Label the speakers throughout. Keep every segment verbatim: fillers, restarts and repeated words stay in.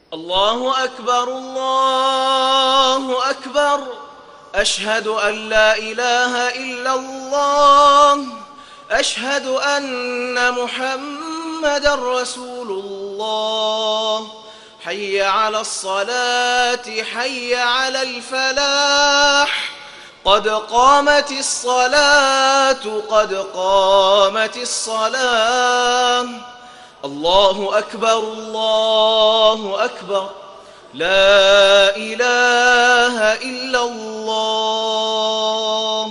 Speaker 1: الله أكبر الله أكبر أشهد أن لا إله إلا الله أشهد أن محمدًا رسول الله حي على الصلاة حي على الفلاح قد قامت الصلاة قد قامت الصلاة الله أكبر الله أكبر لا إله إلا الله.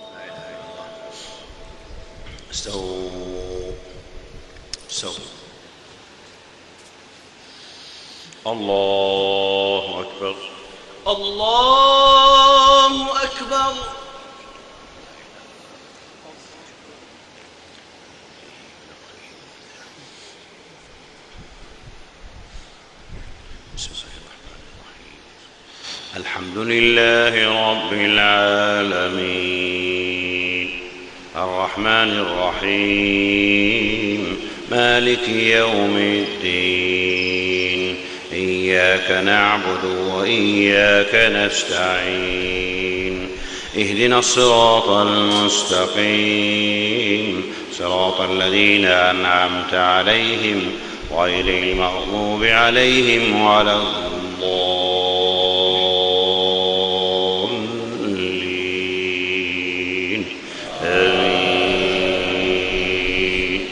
Speaker 2: استووا استووا. الله أكبر
Speaker 1: الله أكبر.
Speaker 2: الحمد لله رب العالمين الرحمن الرحيم مالك يوم الدين إياك نعبد وإياك نستعين اهدنا الصراط المستقيم صراط الذين أنعمت عليهم غير المغضوب عليهم ولا الضالين آمين.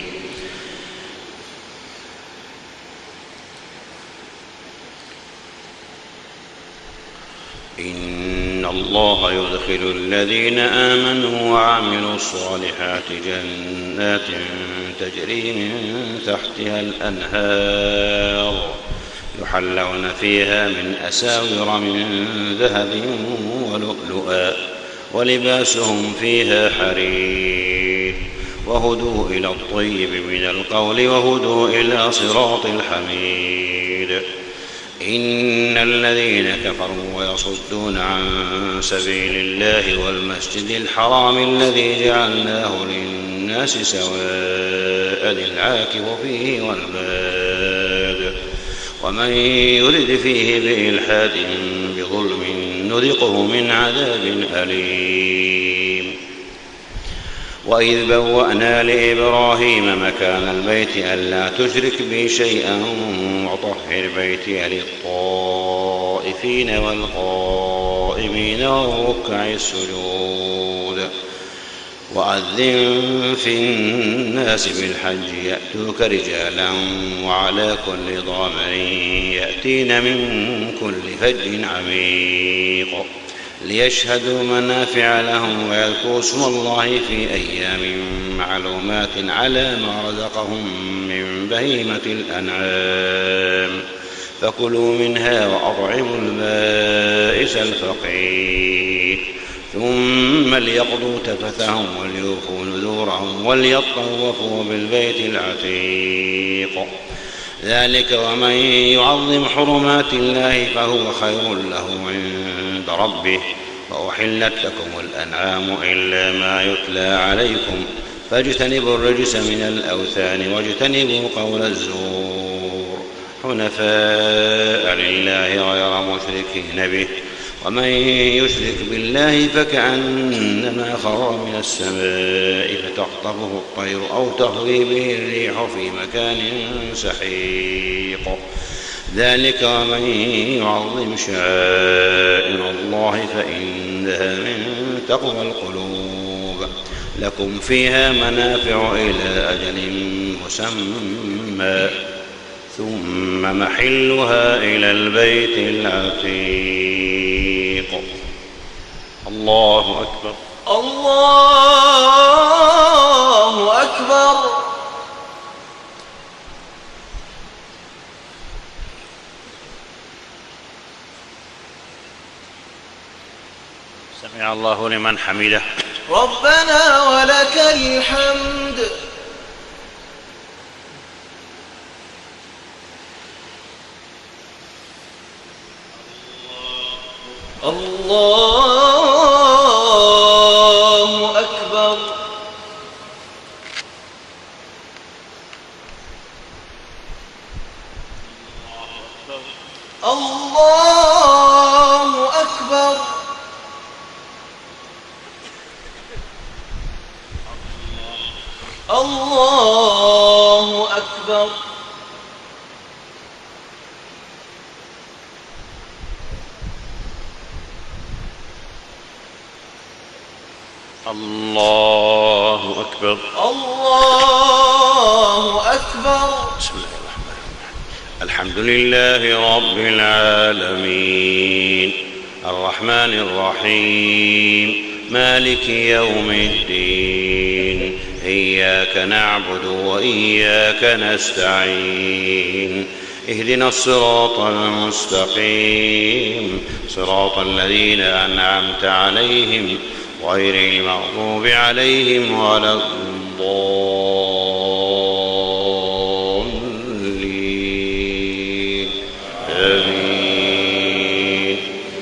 Speaker 2: إن الله يدخل الذين آمنوا وعملوا الصالحات جنات تجري من تحتها الأنهار يحلون فيها من أساور من ذهب ولؤلؤا ولباسهم فيها حرير وهدوا إلى الطيب من القول وهدوا إلى صراط الحميد. إن الذين كفروا ويصدون عن سبيل الله والمسجد الحرام الذي جعلناه للناس سواء العاكف فيه والباد ومن يرد فيه بإلحاد بظلم نذقه من عذاب أليم. وإذ بوأنا لإبراهيم مكان البيت ألا تشرك بي شيئا وطهر بيتي للطائفين والقائمين والركع السجود وأذن في الناس بالحج يأتوك رجالا وعلى كل ضامر يأتين من كل فج عميق ليشهدوا منافع لهم ويذكروا اسم الله في أيام معلومات على ما رزقهم من بهيمة الأنعام فكلوا منها وأطعموا البائس الفقير ثم ليقضوا تفثهم وليوفوا نذورهم وليطوفوا بالبيت العتيق ذلك ومن يعظم حرمات الله فهو خير له عند ربه وأحلت لكم الأنعام إلا ما يتلى عليكم فاجتنبوا الرجس من الأوثان واجتنبوا قول الزور حنفاء لله غير مشركين به ومن يشرك بالله فكأنما خر من السماء فتخطفه الطير أو تهوي به الريح في مكان سحيق ذلك ومن يعظم شعائر الله فإنها من تقوى القلوب لكم فيها منافع إلى أجل مسمى ثم محلها إلى البيت العتيق. الله أكبر
Speaker 1: الله أكبر.
Speaker 2: سمع الله لمن حمده
Speaker 1: ربنا ولك الحمد. الله أكبر. الله أكبر. الله أكبر.
Speaker 2: الله أكبر.
Speaker 1: الله أكبر.
Speaker 2: بسم الله الرحمن الرحيم. الحمد لله رب العالمين الرحمن الرحيم مالك يوم الدين إياك نعبد وإياك نستعين اهدنا الصراط المستقيم صراط الذين أنعمت عليهم غير المغضوب عليهم ولا الضالين آمين.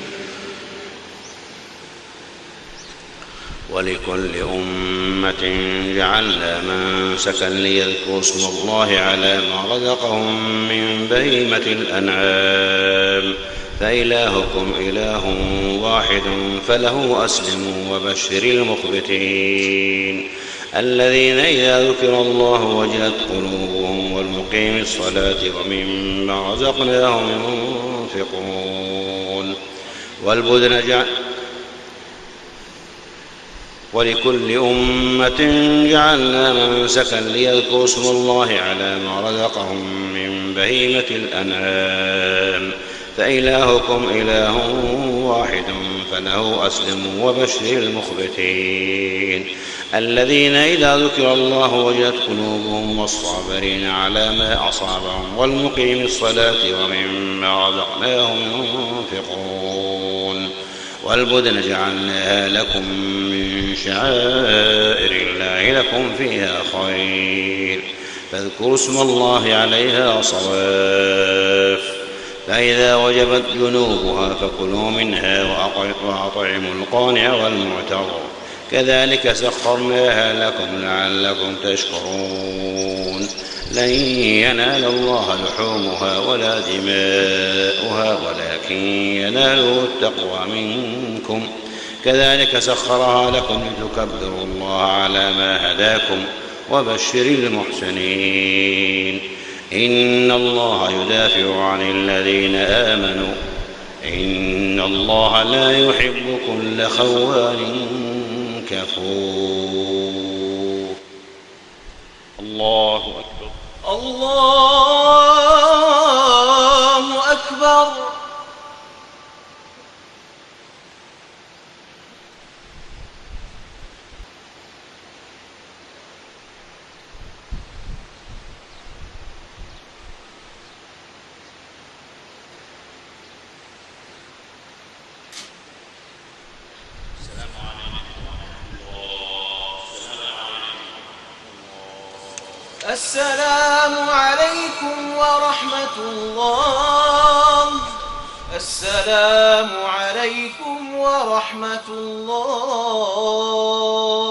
Speaker 2: ولكل أمة جعلنا منسكا ليذكروا اسم الله على ما رزقهم من بهيمة الأنعام فإلهكم إله واحد فله أسلموا وبشر المخبتين الذين إذا ذكر الله وجلت قلوبهم والمقيم الصلاة ومما رزقناهم ينفقون والبدن جعل ولكل أمة جعلنا منسكا ليذكروا اسم الله على ما رزقهم من بهيمة الأنعام فإلهكم إله واحد فله أسلموا وبشر المخبتين الذين إذا ذكر الله وجلت قلوبهم والصابرين على ما أصابهم والمقيم الصلاة ومما رزقناهم ينفقون والبدن جعلناها لكم من شعائر الله لكم فيها خير فاذكروا اسم الله عليها صواف فإذا وجبت جنوبها فكلوا منها وأطعموا القانع والمعتر كذلك سخرناها لكم لعلكم تشكرون لن ينال الله لحومها ولا دماؤها ولكن يناله التقوى منكم كذلك سخرها لكم لتكبروا الله على ما هداكم وبشر المحسنين إن الله يدافع عن الذين آمنوا إن الله لا يحب كل خوان كفور. الله أكبر.
Speaker 1: الله أكبر. السلام عليكم ورحمة الله. السلام عليكم ورحمة الله.